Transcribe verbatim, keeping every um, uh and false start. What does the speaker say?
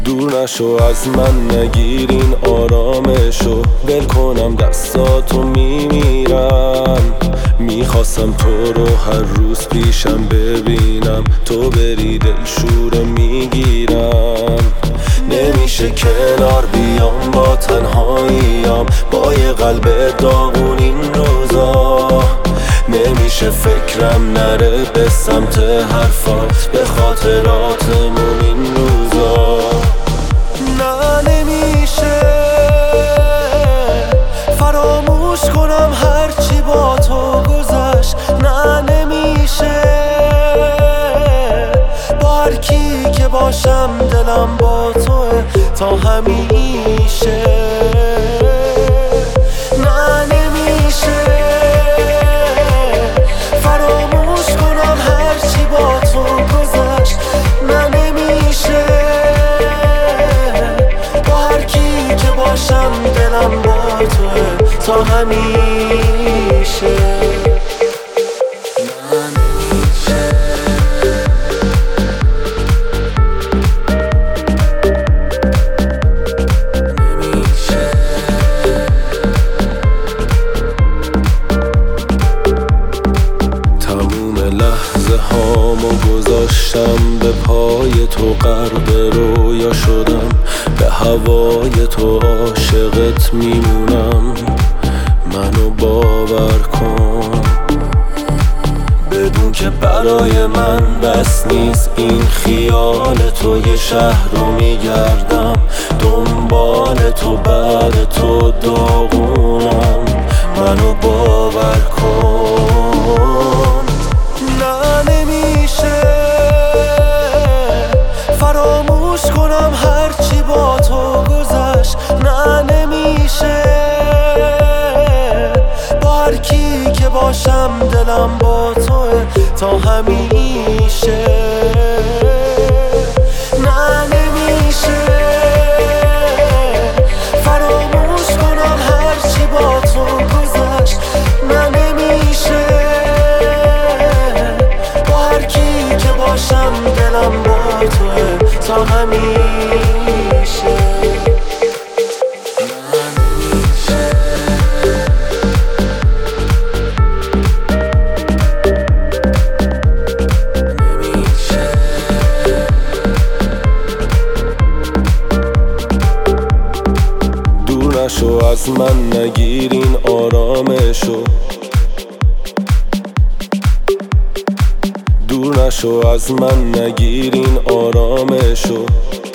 دور نشو از من، نگیر این آرامشو. ول کنم دستاتو میمیرم، میخواستم تو رو هر روز پیشم ببینم، تو بری دلشوره میگیرم. نمیشه کنار بیام با تنهاییم، با یه قلب داغون این روزا. نمیشه فکرم نره به سمت حرفات، به خاطراتمون این روزا. نه نمیشه فراموش کنم هرچی با تو گذشت. نه نمیشه با هر کی که باشم دلم با توه تا همیشه. نه نمیشه فراموش کنم هرچی با تو گذشت. نه نمیشه با هر کی که باشم دلم با توه تا همیشه. لحظه هامو گذاشتم به پای تو، غرق رویا شدم، به هوای تو عاشقت میمونم. منو باور کن، بدون که برای من بس نیست این خیال تو. یه شهر رو میگردم دنبال تو، بعد تو داغونم. منو باور کن. نه نمیشه فراموش کنم هرچی با تو گذشت. نه نمیشه با هر کی که باشم دلم با توه تا همیشه. نه نمیشه فراموش کنم هرچی با تو گذشت. نه نمیشه باشم دلم با توه تا همیشه. دور نشو از من، نگیر این آرامشو. دور نشو از من، نگیر این آرامشو.